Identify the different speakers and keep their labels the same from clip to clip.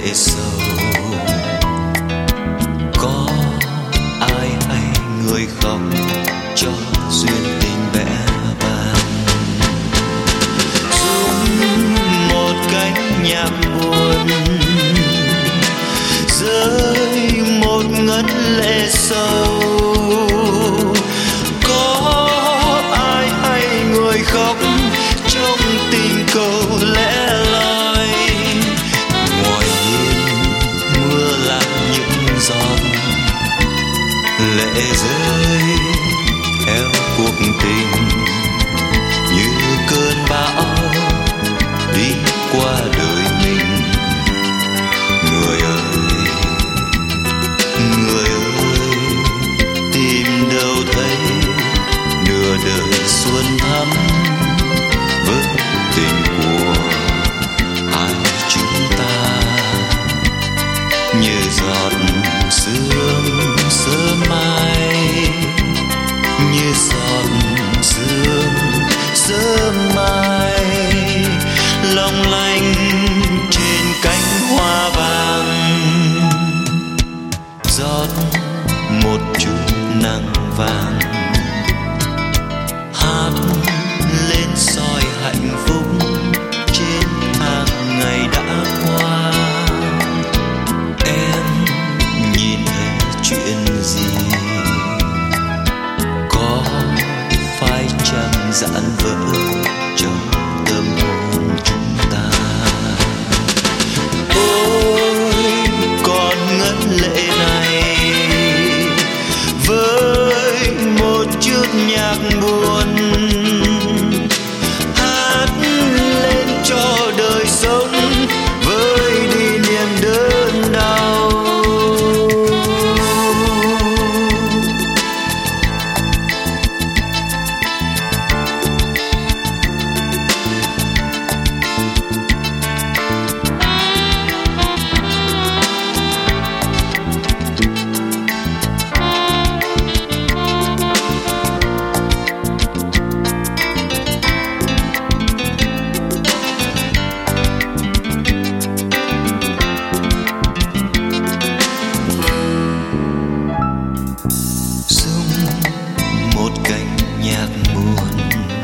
Speaker 1: lệ sầu. Có ai hay người khóc cho duyên tình vẽ vang, rung một cánh nhạc buồn, rơi một ngấn lệ sâu. Có ai hay người khóc trong tình cầu lẻ loi, ngoài hiên mưa là những giọt lệ rơi theo cuộc tình, như cơn bão đi qua đời mình. Người ơi, người ơi, tìm đâu thấy nửa đời xuân thắm với tình của hai chúng ta, như giọt sương sớm mai, như giọt sương sớm mai, long lanh trên cánh hoa vàng. Giọt một chút nắng vàng hát lên soi hạnh phúc trên hàng ngày đã qua. Em nhìn thấy chuyện gì, có phải chăng giãn vỡ trong tâm hồn chúng ta? Ôi còn ngấn lệ này với một chút nhạc buồn, hát lên cho đời sống với đi niềm đớn đau. Nhạc buồn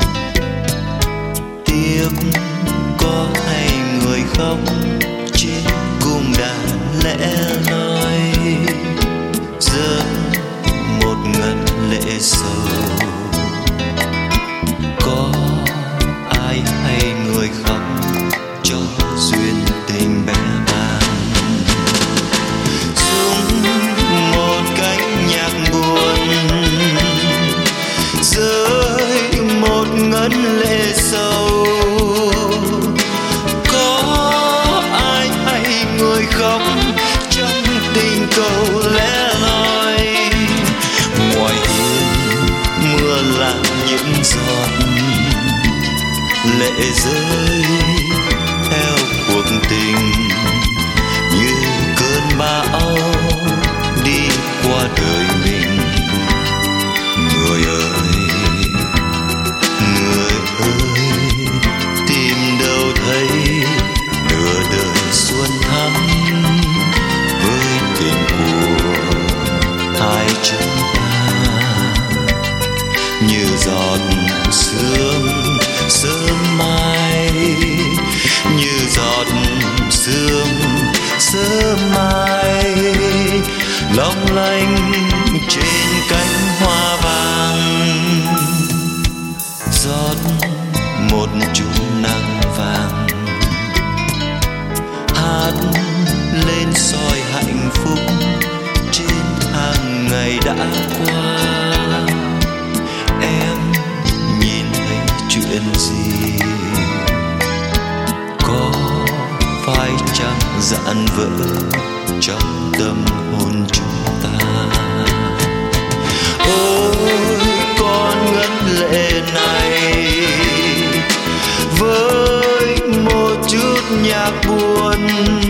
Speaker 1: tiếc có hay người khóc trên cung đàn lẻ loi, rơi một ngấn lệ sầu. Có ai hay người khóc cho duyên tình bé bàng, rung một cánh nhạc buồn, rơi một ngấn lệ sâu. Có ai hay người khóc trong tình cầu lẻ loi, ngoài hiên mưa là những giọt lệ rơi theo cuộc tình, như cơn bão đi qua đời mình. Người ơi, người ơi, tìm đâu thấy nửa đời xuân thắm với tình của hai chúng ta, như giọt sương sớm mai, như giọt sương sớm mai, long lanh trên cánh hoa vàng. Giọt một chút nắng vàng hát lên soi hạnh phúc trên hàng ngày đã qua. Em nhìn thấy chuyện gì, có phải chăng giãn vỡ trong tâm hồn chúng ta? Ôi con ngấn lệ này với một chút nhạc buồn,